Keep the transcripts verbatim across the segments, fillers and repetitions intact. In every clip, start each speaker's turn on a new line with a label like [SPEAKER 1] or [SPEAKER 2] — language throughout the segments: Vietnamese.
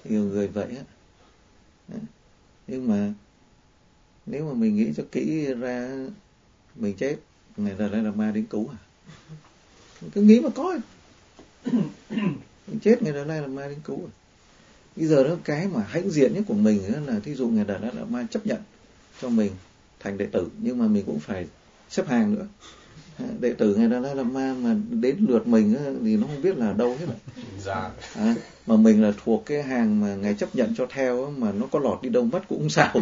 [SPEAKER 1] nhiều người vậy á. Nhưng mà nếu mà mình nghĩ cho kỹ ra, mình chết ngày ra đây là ma đến cứu à? Mình cứ nghĩ mà coi, mình chết ngày ra đây là ma đến cứu à? Bây giờ đó, cái mà hãnh diện nhất của mình là thí dụ ngày ra đây là ma chấp nhận cho mình thành đệ tử, nhưng mà mình cũng phải xếp hàng nữa. Đệ tử ngày ra đây là ma mà đến lượt mình thì nó không biết là đâu hết.
[SPEAKER 2] Dạ.
[SPEAKER 1] À, mà mình là thuộc cái hàng mà ngài chấp nhận cho theo, mà nó có lọt đi đâu mất cũng không sao.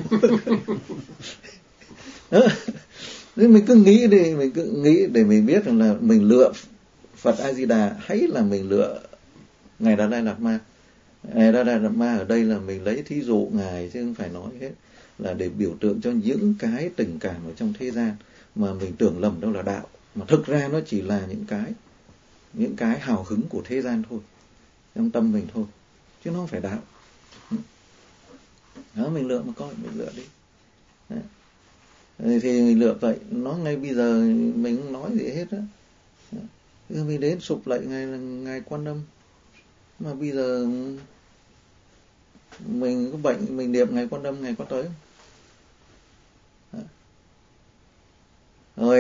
[SPEAKER 1] Nên mình cứ nghĩ đi, mình cứ nghĩ để mình biết rằng là mình lựa Phật A Di Đà hay là mình lựa ngài Đạt Lai Lạt Ma. Ngài Đạt Lai Lạt Ma ở đây là mình lấy thí dụ ngài chứ không phải nói hết, là để biểu tượng cho những cái tình cảm ở trong thế gian mà mình tưởng lầm đâu là đạo, mà thực ra nó chỉ là những cái những cái hào hứng của thế gian thôi, trong tâm mình thôi, chứ nó không phải đạo. Đó, mình lựa mà coi, mình lựa đi. Đấy. Thì mình lựa vậy, nó ngay bây giờ mình không nói gì hết á. Mình đến sụp lại ngài là ngài Quan Âm, mà bây giờ mình có bệnh mình niệm ngài Quan Âm, ngài có tới không? Rồi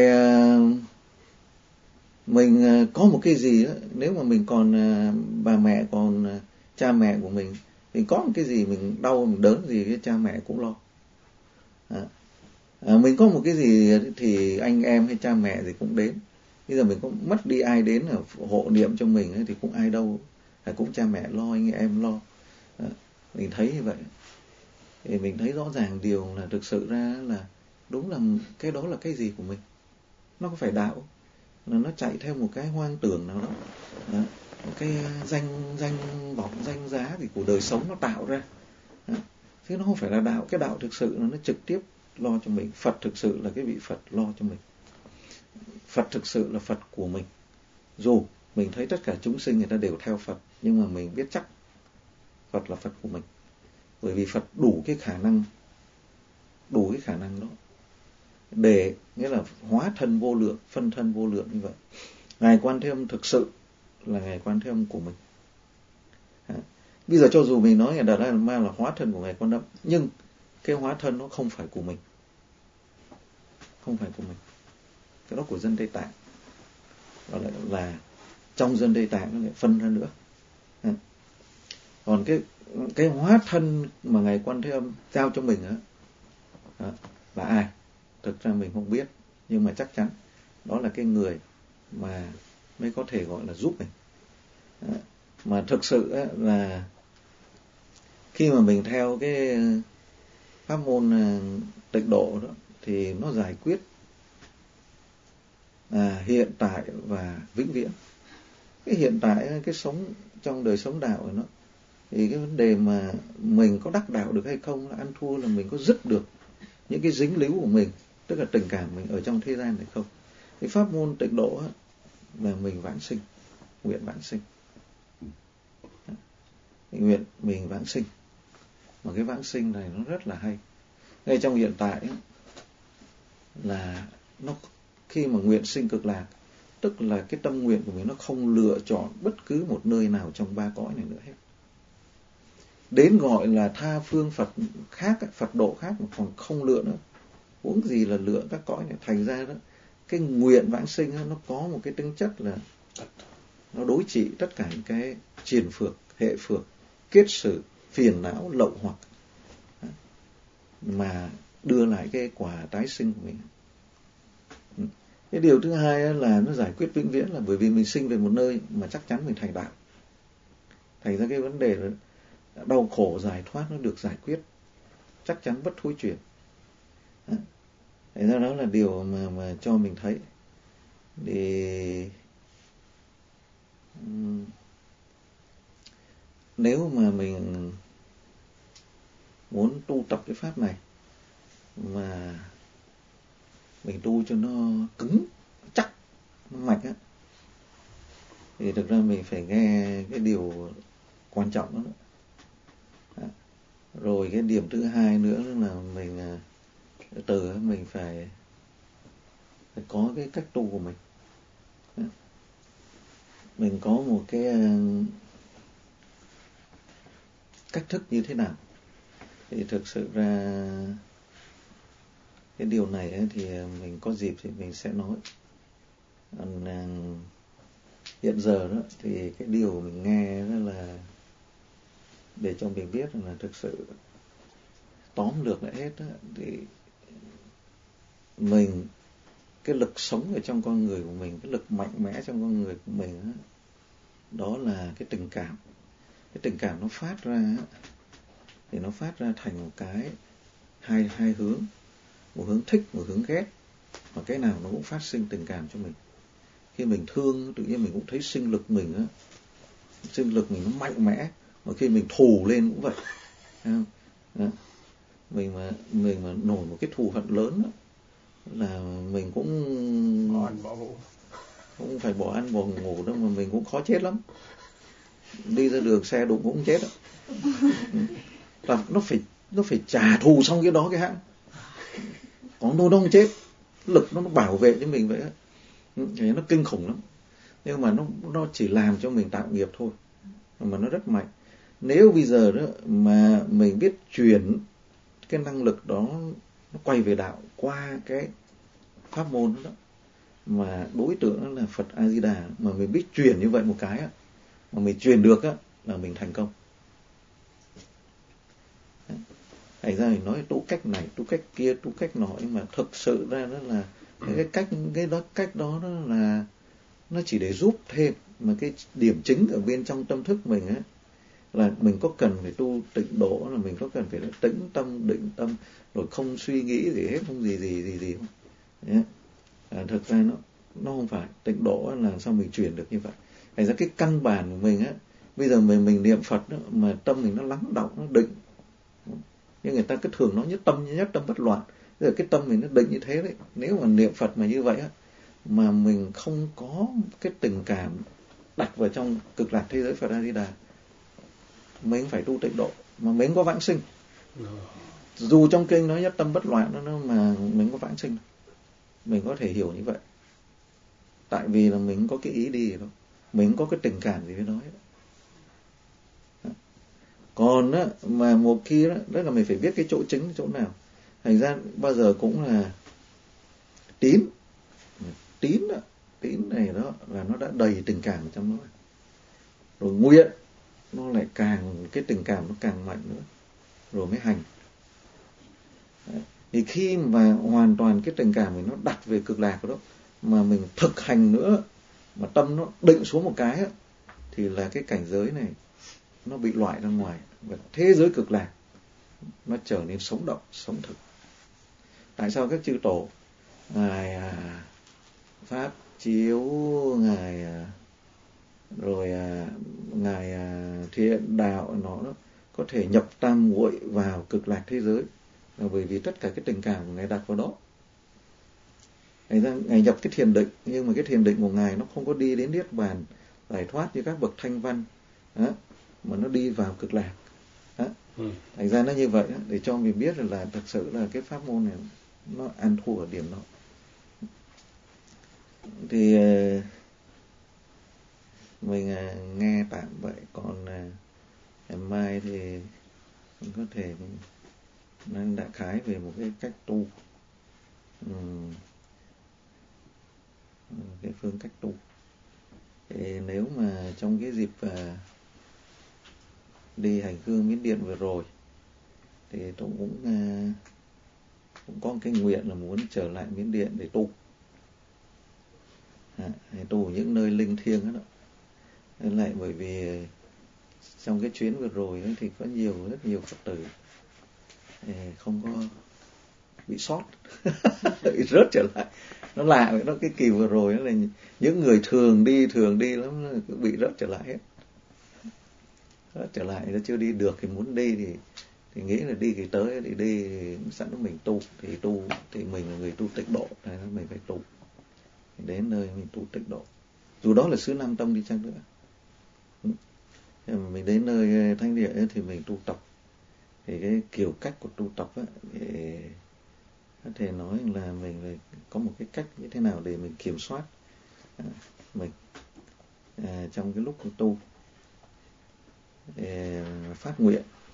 [SPEAKER 1] mình có một cái gì đó, nếu mà mình còn bà mẹ, còn cha mẹ của mình, mình có một cái gì mình đau mình đớn gì cái cha mẹ cũng lo. À, à, mình có một cái gì thì anh em hay cha mẹ gì cũng đến. Bây giờ mình có mất đi ai đến hộ niệm cho mình ấy, thì cũng ai đâu, cũng cha mẹ lo, anh em lo. À, mình thấy như vậy thì mình thấy rõ ràng điều là thực sự ra là đúng là cái đó là cái gì của mình, nó có phải đạo, là nó chạy theo một cái hoang tưởng nào đó, đó. Một cái danh danh vọng danh giá thì của đời sống nó tạo ra, đó. Chứ nó không phải là đạo. Cái đạo thực sự là nó trực tiếp lo cho mình. Phật thực sự là cái vị Phật lo cho mình. Phật thực sự là Phật của mình. Dù mình thấy tất cả chúng sinh người ta đều theo Phật, nhưng mà mình biết chắc Phật là Phật của mình. Bởi vì Phật đủ cái khả năng, đủ cái khả năng đó để, nghĩa là hóa thân vô lượng, phân thân vô lượng như vậy. Ngài Quan Thế Âm thực sự là Ngài Quan Thế Âm của mình. À, bây giờ cho dù mình nói Ngài Đạt Lai Lạt Ma là hóa thân của Ngài Quan Âm, nhưng cái hóa thân nó không phải của mình, không phải của mình. Cái đó của dân Tây Tạng, và lại là trong dân Tây Tạng nó lại phân ra nữa. À, còn cái cái hóa thân mà Ngài Quan Thế Âm giao cho mình á, đó, là ai? Thực ra mình không biết, nhưng mà chắc chắn đó là cái người mà mới có thể gọi là giúp mình. Đó. Mà thực sự á, là khi mà mình theo cái pháp môn tịnh độ đó, thì nó giải quyết à, hiện tại và vĩnh viễn. Cái hiện tại, cái sống trong đời sống đạo của nó, thì cái vấn đề mà mình có đắc đạo được hay không, là ăn thua là mình có dứt được những cái dính líu của mình, tức là tình cảm mình ở trong thế gian này không. Cái pháp môn tịnh độ á, là mình vãng sinh, nguyện vãng sinh, nguyện mình vãng sinh. Mà cái vãng sinh này nó rất là hay. Ngay trong hiện tại ấy, là nó khi mà nguyện sinh cực lạc, tức là cái tâm nguyện của mình nó không lựa chọn bất cứ một nơi nào trong ba cõi này nữa hết. Đến gọi là tha phương Phật khác, Phật độ khác mà còn không lựa nữa. Huống gì là lựa các cõi này. Thành ra đó, cái nguyện vãng sinh đó, nó có một cái tính chất là nó đối trị tất cả những cái triền phược, hệ phược, kết sử, phiền não, lậu hoặc, mà đưa lại cái quả tái sinh của mình. Cái điều thứ hai là nó giải quyết vĩnh viễn, là bởi vì mình sinh về một nơi mà chắc chắn mình thành đạo. Thành ra cái vấn đề là đau khổ giải thoát nó được giải quyết, chắc chắn bất thối chuyển. Thành ra đó là điều mà, mà cho mình thấy. Thì um, nếu mà mình muốn tu tập cái pháp này mà mình tu cho nó cứng, chắc, nó mạch á, thì thực ra mình phải nghe cái điều quan trọng đó. À, rồi cái điểm thứ hai nữa là mình từ mình phải, phải có cái cách tu của mình. À, mình có một cái cách thức như thế nào. Thì thực sự ra cái điều này ấy, thì mình có dịp thì mình sẽ nói. Còn hiện giờ đó thì cái điều mình nghe đó là để cho mình biết là thực sự tóm lược lại hết đó, thì mình, cái lực sống ở trong con người của mình, cái lực mạnh mẽ trong con người của mình đó, đó là cái tình cảm. Cái tình cảm nó phát ra thì nó phát ra thành một cái hai hai hướng, một hướng thích, một hướng ghét, mà cái nào nó cũng phát sinh tình cảm cho mình. Khi mình thương tự nhiên mình cũng thấy sinh lực mình á, sinh lực mình nó mạnh mẽ, mà khi mình thù lên cũng vậy. Đó. Mình mà mình mà nổi một cái thù hận lớn đó, là mình cũng
[SPEAKER 2] bỏ ăn bỏ ngủ,
[SPEAKER 1] cũng phải bỏ ăn bỏ ngủ đâu, mà mình cũng khó chết lắm. Đi ra đường xe đụng cũng chết đó. Và nó phải nó phải trả thù xong cái đó cái hãng, còn nó không chết, lực nó, nó bảo vệ cho mình vậy á, thì nó kinh khủng lắm. Nhưng mà nó nó chỉ làm cho mình tạo nghiệp thôi, mà nó rất mạnh. Nếu bây giờ đó mà mình biết chuyển cái năng lực đó nó quay về đạo qua cái pháp môn đó, mà đối tượng đó là Phật A Di Đà, mà mình biết truyền như vậy một cái á, mà mình truyền được á, là mình thành công. Thành ra mình nói tu cách này, tu cách kia, tu cách nọ, nhưng mà thực sự ra đó là cái cách cái đó cách đó, đó là nó chỉ để giúp thêm, mà cái điểm chính ở bên trong tâm thức mình á, là mình có cần phải tu tịnh độ, là mình có cần phải tĩnh tâm, định tâm, rồi không suy nghĩ gì hết, không gì gì gì gì không. Yeah. À, thực ra nó nó không phải tịnh độ là sao mình truyền được như vậy. Thành ra cái căn bản của mình á, bây giờ mình mình niệm Phật đó, mà tâm mình nó lắng động, nó định. Nhưng người ta cứ thường nói nhất tâm nhất tâm bất loạn. Bây giờ cái tâm mình nó định như thế đấy. Nếu mà niệm Phật mà như vậy á, mà mình không có cái tình cảm đặt vào trong cực lạc thế giới Phật A Di Đà, mình phải tu tịnh độ, mà mình có vãng sinh. Dù trong kinh nói nhất tâm bất loạn đó, mà mình có vãng sinh, mình có thể hiểu như vậy. Tại vì là mình có cái ý đi đâu, mình có cái tình cảm gì với nó hết. Còn á, mà một khi đó, đó là mình phải biết cái chỗ chính chỗ nào. Thành ra bao giờ cũng là tín, tín đó, tín này đó là nó đã đầy tình cảm trong nó. Rồi nguyện nó lại càng, cái tình cảm nó càng mạnh nữa, rồi mới hành. Đấy. Thì khi mà hoàn toàn cái tình cảm mình nó đặt về cực lạc đó, mà mình thực hành nữa, mà tâm nó định xuống một cái á, thì là cái cảnh giới này nó bị loại ra ngoài, và thế giới cực lạc nó trở nên sống động, sống thực. Tại sao các chư tổ, ngài à, Pháp Chiếu, ngài à, rồi à, ngài à, Thiện Đạo nó có thể nhập tam muội vào cực lạc thế giới, là bởi vì tất cả cái tình cảm của ngài đặt vào đó. Ngài, ra, ngài nhập cái thiền định, nhưng mà cái thiền định của ngài nó không có đi đến niết bàn giải thoát như các bậc thanh văn đó, mà nó đi vào cực lạc đó. Ừ. Thành ra nó như vậy đó, để cho mình biết là thực sự là cái pháp môn này nó ăn thua ở điểm đó. Thì mình nghe tạm vậy, còn ngày mai thì mình có thể mình đại khái về một cái cách tu, uhm, cái phương cách tu. Thì nếu mà trong cái dịp uh, đi hành hương Miến Điện vừa rồi, thì tôi cũng uh, cũng có một cái nguyện là muốn trở lại Miến Điện để tu, à, để tu ở những nơi linh thiêng đó. Nên lại bởi vì trong cái chuyến vừa rồi ấy, thì có nhiều rất nhiều Phật tử không có bị sót bị rớt trở lại. Nó lạ vậy đó, cái kỳ vừa rồi đó là những người thường đi thường đi lắm cứ bị rớt trở lại hết. Rớt trở lại, nó chưa đi được thì muốn đi thì thì nghĩ là đi thì tới thì đi thì sẵn lúc mình tu thì tu thì mình là người tu tịnh độ, nên mình phải tu, đến nơi mình tu tịnh độ, dù đó là xứ Nam Tông đi chăng nữa. Mà mình đến nơi thánh địa ấy, thì mình tu tập. Thì cái kiểu cách của tu tập ấy, thì có thể nói là mình phải có một cái cách như thế nào để mình kiểm soát à, mình à, trong cái lúc tu, để phát nguyện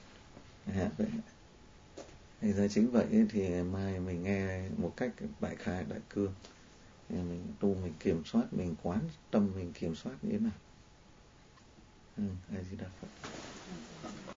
[SPEAKER 1] À, vậy. Thì ra chính vậy ấy, thì mai mình nghe một cách đại khái đại cương, thì mình tu mình kiểm soát, mình quán tâm mình kiểm soát như thế nào. Ừ, ai gì đà Phật.